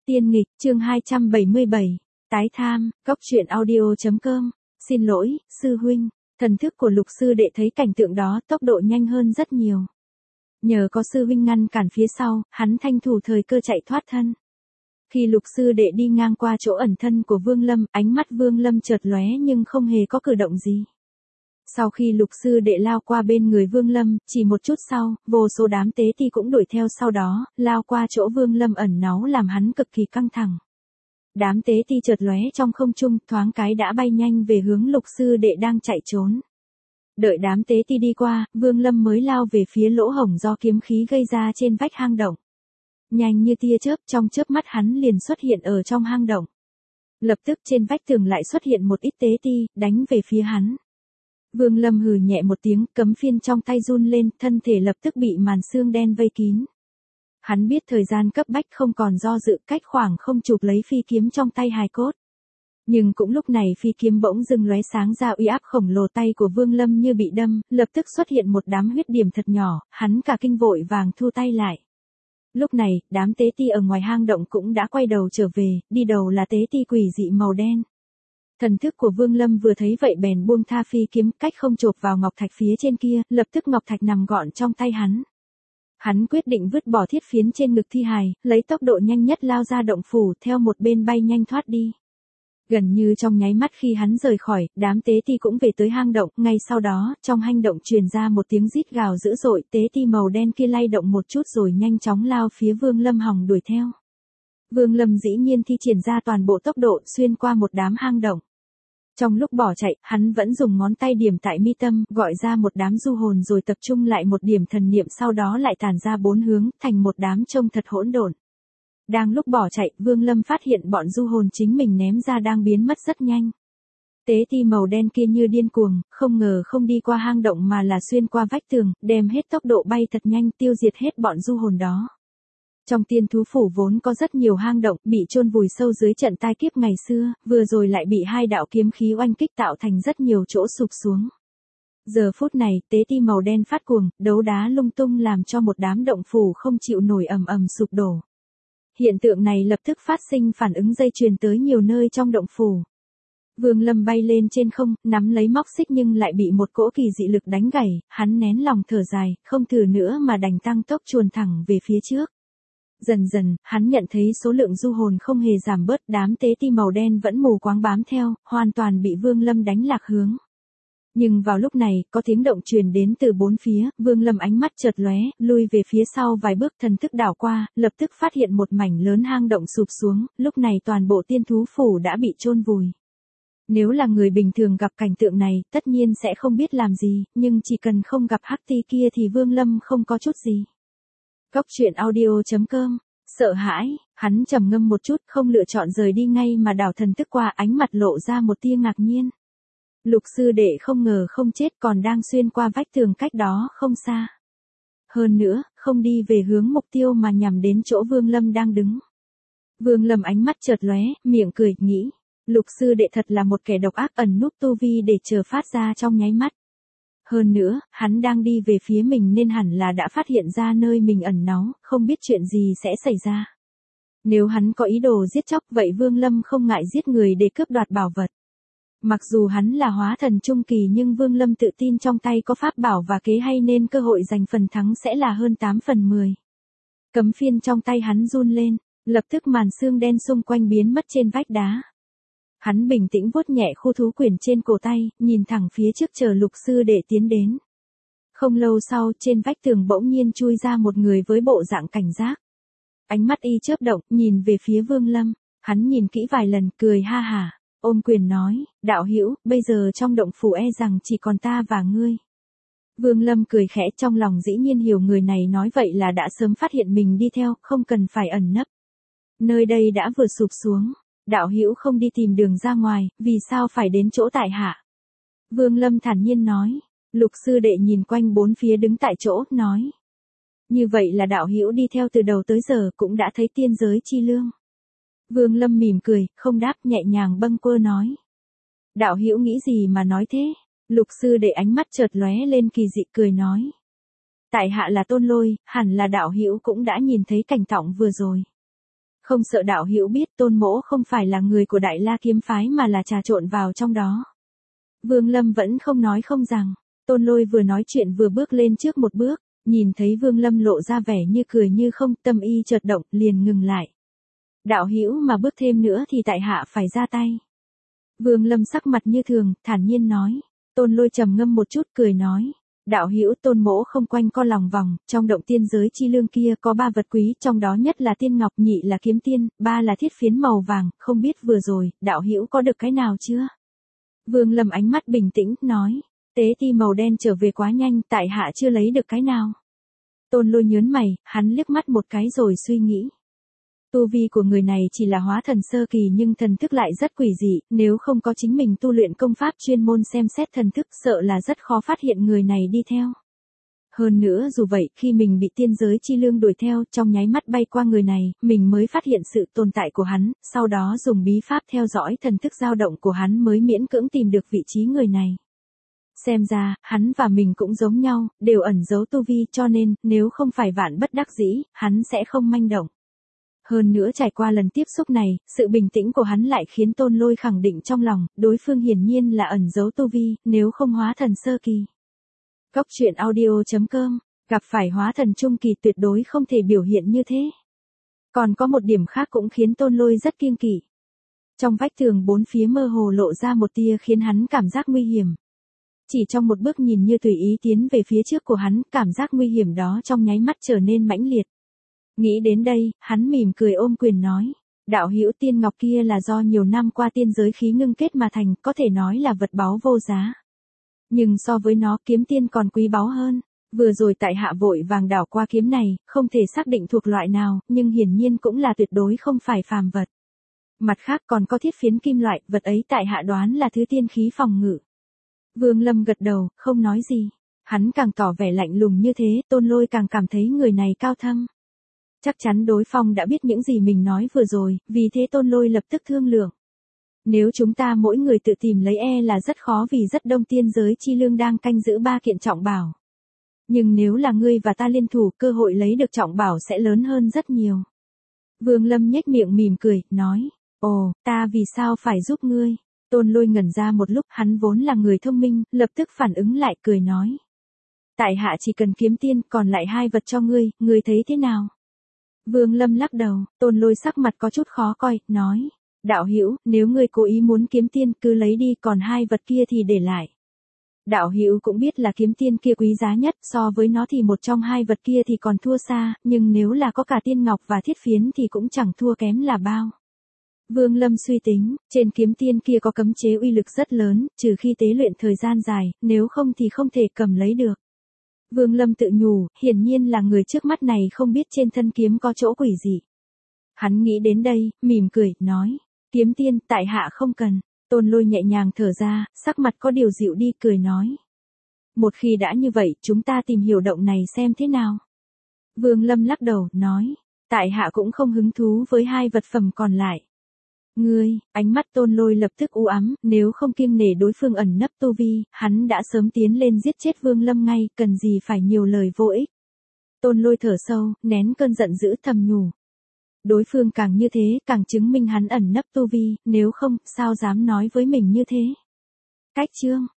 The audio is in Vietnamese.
Tiên nghịch, chương 277. Tái tham, Cóc truyện audio.com. Xin lỗi, sư huynh. Thần thức của Lục sư đệ thấy cảnh tượng đó tốc độ nhanh hơn rất nhiều. Nhờ có sư huynh ngăn cản phía sau, hắn tranh thủ thời cơ chạy thoát thân. Khi Lục sư đệ đi ngang qua chỗ ẩn thân của Vương Lâm, ánh mắt Vương Lâm chợt lóe nhưng không hề có cử động gì. Sau khi Lục sư đệ lao qua bên người Vương Lâm, chỉ một chút sau, vô số đám tế ti cũng đuổi theo sau đó, lao qua chỗ Vương Lâm ẩn náu làm hắn cực kỳ căng thẳng. Đám tế ti chợt lóe trong không trung, thoáng cái đã bay nhanh về hướng Lục sư đệ đang chạy trốn. Đợi đám tế ti đi qua, Vương Lâm mới lao về phía lỗ hổng do kiếm khí gây ra trên vách hang động. Nhanh như tia chớp, trong chớp mắt hắn liền xuất hiện ở trong hang động. Lập tức trên vách tường lại xuất hiện một ít tế ti, đánh về phía hắn. Vương Lâm hừ nhẹ một tiếng, cấm phiên trong tay run lên, thân thể lập tức bị màn xương đen vây kín. Hắn biết thời gian cấp bách không còn do dự, cách khoảng không chụp lấy phi kiếm trong tay hài cốt. Nhưng cũng lúc này phi kiếm bỗng dưng lóe sáng ra, uy áp khổng lồ, tay của Vương Lâm như bị đâm, lập tức xuất hiện một đám huyết điểm thật nhỏ, hắn cả kinh vội vàng thu tay lại. Lúc này, đám tế ti ở ngoài hang động cũng đã quay đầu trở về, đi đầu là tế ti quỷ dị màu đen. Thần thức của Vương Lâm vừa thấy vậy bèn buông tha phi kiếm, cách không chộp vào ngọc thạch phía trên kia, lập tức ngọc thạch nằm gọn trong tay hắn. Hắn quyết định vứt bỏ thiết phiến trên ngực thi hài, lấy tốc độ nhanh nhất lao ra động phủ, theo một bên bay nhanh thoát đi. Gần như trong nháy mắt khi hắn rời khỏi, đám tế ti cũng về tới hang động, ngay sau đó, trong hang động truyền ra một tiếng rít gào dữ dội, tế ti màu đen kia lay động một chút rồi nhanh chóng lao phía Vương Lâm hòng đuổi theo. Vương Lâm dĩ nhiên thi triển ra toàn bộ tốc độ xuyên qua một đám hang động. Trong lúc bỏ chạy, hắn vẫn dùng ngón tay điểm tại mi tâm, gọi ra một đám du hồn rồi tập trung lại một điểm thần niệm, sau đó lại tản ra bốn hướng, thành một đám trông thật hỗn độn. Đang lúc bỏ chạy, Vương Lâm phát hiện bọn du hồn chính mình ném ra đang biến mất rất nhanh. Tế ti màu đen kia như điên cuồng, không ngờ không đi qua hang động mà là xuyên qua vách tường, đem hết tốc độ bay thật nhanh, tiêu diệt hết bọn du hồn đó. Trong tiên thú phủ vốn có rất nhiều hang động, bị chôn vùi sâu dưới trận tai kiếp ngày xưa, vừa rồi lại bị hai đạo kiếm khí oanh kích tạo thành rất nhiều chỗ sụp xuống. Giờ phút này, tế ti màu đen phát cuồng, đấu đá lung tung làm cho một đám động phủ không chịu nổi ầm ầm sụp đổ. Hiện tượng này lập tức phát sinh phản ứng dây chuyền tới nhiều nơi trong động phủ. Vương Lâm bay lên trên không, nắm lấy móc xích nhưng lại bị một cỗ kỳ dị lực đánh gãy, hắn nén lòng thở dài, không thử nữa mà đành tăng tốc chuồn thẳng về phía trước. Dần dần, hắn nhận thấy số lượng du hồn không hề giảm bớt, đám tế ti màu đen vẫn mù quáng bám theo, hoàn toàn bị Vương Lâm đánh lạc hướng. Nhưng vào lúc này, có tiếng động truyền đến từ bốn phía, Vương Lâm ánh mắt chợt lóe, lui về phía sau vài bước, thần thức đảo qua, lập tức phát hiện một mảnh lớn hang động sụp xuống, lúc này toàn bộ tiên thú phủ đã bị chôn vùi. Nếu là người bình thường gặp cảnh tượng này, tất nhiên sẽ không biết làm gì, nhưng chỉ cần không gặp hắc ti kia thì Vương Lâm không có chút gì. Cóc truyện audio.com. Sợ hãi, hắn trầm ngâm một chút, không lựa chọn rời đi ngay mà đảo thần thức qua, ánh mặt lộ ra một tia ngạc nhiên. Lục sư đệ không ngờ không chết, còn đang xuyên qua vách tường cách đó không xa. Hơn nữa, không đi về hướng mục tiêu mà nhằm đến chỗ Vương Lâm đang đứng. Vương Lâm ánh mắt chợt lóe, miệng cười, nghĩ, Lục sư đệ thật là một kẻ độc ác, ẩn núp tu vi để chờ phát ra trong nháy mắt. Hơn nữa, hắn đang đi về phía mình nên hẳn là đã phát hiện ra nơi mình ẩn náu, không biết chuyện gì sẽ xảy ra. Nếu hắn có ý đồ giết chóc, vậy Vương Lâm không ngại giết người để cướp đoạt bảo vật. Mặc dù hắn là hóa thần trung kỳ nhưng Vương Lâm tự tin trong tay có pháp bảo và kế hay nên cơ hội giành phần thắng sẽ là hơn 8 phần 10. Cấm phiên trong tay hắn run lên, lập tức màn xương đen xung quanh biến mất trên vách đá. Hắn bình tĩnh vuốt nhẹ khu thú quyển trên cổ tay, nhìn thẳng phía trước chờ Lục sư đệ tiến đến. Không lâu sau, trên vách tường bỗng nhiên chui ra một người với bộ dạng cảnh giác. Ánh mắt y chớp động, nhìn về phía Vương Lâm, hắn nhìn kỹ vài lần, cười ha hả, ôm quyền nói, đạo hữu, bây giờ trong động phủ e rằng chỉ còn ta và ngươi. Vương Lâm cười khẽ, trong lòng dĩ nhiên hiểu người này nói vậy là đã sớm phát hiện mình đi theo, không cần phải ẩn nấp. Nơi đây đã vừa sụp xuống. Đạo hữu không đi tìm đường ra ngoài, vì sao phải đến chỗ tại hạ? Vương Lâm thản nhiên nói. Lục sư đệ nhìn quanh bốn phía đứng tại chỗ, nói. Như vậy là đạo hữu đi theo từ đầu tới giờ cũng đã thấy tiên giới chi lương. Vương Lâm mỉm cười, không đáp, nhẹ nhàng bâng quơ nói. Đạo hữu nghĩ gì mà nói thế? Lục sư đệ ánh mắt chợt lóe lên kỳ dị, cười nói. Tại hạ là Tôn Lôi, hẳn là đạo hữu cũng đã nhìn thấy cảnh tượng vừa rồi. Không sợ đạo hữu biết Tôn mỗ không phải là người của Đại La kiếm phái mà là trà trộn vào trong đó. Vương Lâm vẫn không nói không rằng. Tôn Lôi vừa nói chuyện vừa bước lên trước một bước, nhìn thấy Vương Lâm lộ ra vẻ như cười như không, tâm y chợt động, liền ngừng lại. Đạo hữu mà bước thêm nữa thì tại hạ phải ra tay. Vương Lâm sắc mặt như thường, thản nhiên nói. Tôn Lôi trầm ngâm một chút cười nói. Đạo hữu, Tôn mỗ không quanh co lòng vòng, trong động tiên giới chi lương kia có 3 vật quý, trong đó nhất là tiên ngọc, nhị là kiếm tiên, 3 là thiết phiến màu vàng, không biết vừa rồi, đạo hữu có được cái nào chưa? Vương Lâm ánh mắt bình tĩnh, nói. Tế ti màu đen trở về quá nhanh, tại hạ chưa lấy được cái nào. Tôn Lôi nhớn mày, hắn liếc mắt một cái rồi suy nghĩ. Tu vi của người này chỉ là hóa thần sơ kỳ nhưng thần thức lại rất quỷ dị, nếu không có chính mình tu luyện công pháp chuyên môn xem xét thần thức sợ là rất khó phát hiện người này đi theo. Hơn nữa dù vậy, khi mình bị tiên giới chi lương đuổi theo, trong nháy mắt bay qua người này, mình mới phát hiện sự tồn tại của hắn, sau đó dùng bí pháp theo dõi thần thức dao động của hắn mới miễn cưỡng tìm được vị trí người này. Xem ra, hắn và mình cũng giống nhau, đều ẩn giấu tu vi cho nên, nếu không phải vạn bất đắc dĩ, hắn sẽ không manh động. Hơn nữa trải qua lần tiếp xúc này, sự bình tĩnh của hắn lại khiến Tôn Lôi khẳng định trong lòng, đối phương hiển nhiên là ẩn giấu tu vi, nếu không hóa thần sơ kỳ. Cốc truyện audio.com, gặp phải hóa thần trung kỳ tuyệt đối không thể biểu hiện như thế. Còn có một điểm khác cũng khiến Tôn Lôi rất kiêng kỵ. Trong vách tường bốn phía mơ hồ lộ ra một tia khiến hắn cảm giác nguy hiểm. Chỉ trong một bước nhìn như tùy ý tiến về phía trước của hắn, cảm giác nguy hiểm đó trong nháy mắt trở nên mãnh liệt. Nghĩ đến đây, hắn mỉm cười ôm quyền nói. Đạo hữu tiên ngọc kia là do nhiều năm qua tiên giới khí ngưng kết mà thành, có thể nói là vật báu vô giá. Nhưng so với nó kiếm tiên còn quý báu hơn. Vừa rồi tại hạ vội vàng đảo qua kiếm này, không thể xác định thuộc loại nào, nhưng hiển nhiên cũng là tuyệt đối không phải phàm vật. Mặt khác còn có thiết phiến kim loại, vật ấy tại hạ đoán là thứ tiên khí phòng ngự. Vương Lâm gật đầu, không nói gì. Hắn càng tỏ vẻ lạnh lùng như thế, Tôn Lôi càng cảm thấy người này cao thâm. Chắc chắn đối phương đã biết những gì mình nói vừa rồi, vì thế Tôn Lôi lập tức thương lượng. Nếu chúng ta mỗi người tự tìm lấy là rất khó vì rất đông tiên giới chi lương đang canh giữ 3 kiện trọng bảo. Nhưng nếu là ngươi và ta liên thủ, cơ hội lấy được trọng bảo sẽ lớn hơn rất nhiều. Vương Lâm nhếch miệng mỉm cười, nói. Ồ, ta vì sao phải giúp ngươi? Tôn Lôi ngẩn ra một lúc, hắn vốn là người thông minh, lập tức phản ứng lại cười nói. Tại hạ chỉ cần kiếm tiên, còn lại 2 vật cho ngươi, ngươi thấy thế nào? Vương Lâm lắc đầu, Tôn Lôi sắc mặt có chút khó coi, nói. Đạo hữu, nếu ngươi cố ý muốn kiếm tiên cứ lấy đi, còn 2 vật kia thì để lại. Đạo hữu cũng biết là kiếm tiên kia quý giá nhất, so với nó thì một trong 2 vật kia thì còn thua xa, nhưng nếu là có cả tiên ngọc và thiết phiến thì cũng chẳng thua kém là bao. Vương Lâm suy tính, trên kiếm tiên kia có cấm chế uy lực rất lớn, trừ khi tế luyện thời gian dài, nếu không thì không thể cầm lấy được. Vương Lâm tự nhủ, hiển nhiên là người trước mắt này không biết trên thân kiếm có chỗ quỷ gì. Hắn nghĩ đến đây, mỉm cười, nói, kiếm tiên, tại hạ không cần. Tôn Lôi nhẹ nhàng thở ra, sắc mặt có điều dịu đi, cười nói. Một khi đã như vậy, chúng ta tìm hiểu động này xem thế nào. Vương Lâm lắc đầu, nói, tại hạ cũng không hứng thú với 2 vật phẩm còn lại. Ngươi, ánh mắt Tôn Lôi lập tức u ám, nếu không kiêng nể đối phương ẩn nấp tu vi, hắn đã sớm tiến lên giết chết Vương Lâm ngay, cần gì phải nhiều lời vô ích. Tôn Lôi thở sâu, nén cơn giận dữ thầm nhủ. Đối phương càng như thế, càng chứng minh hắn ẩn nấp tu vi, nếu không, sao dám nói với mình như thế. Cách chương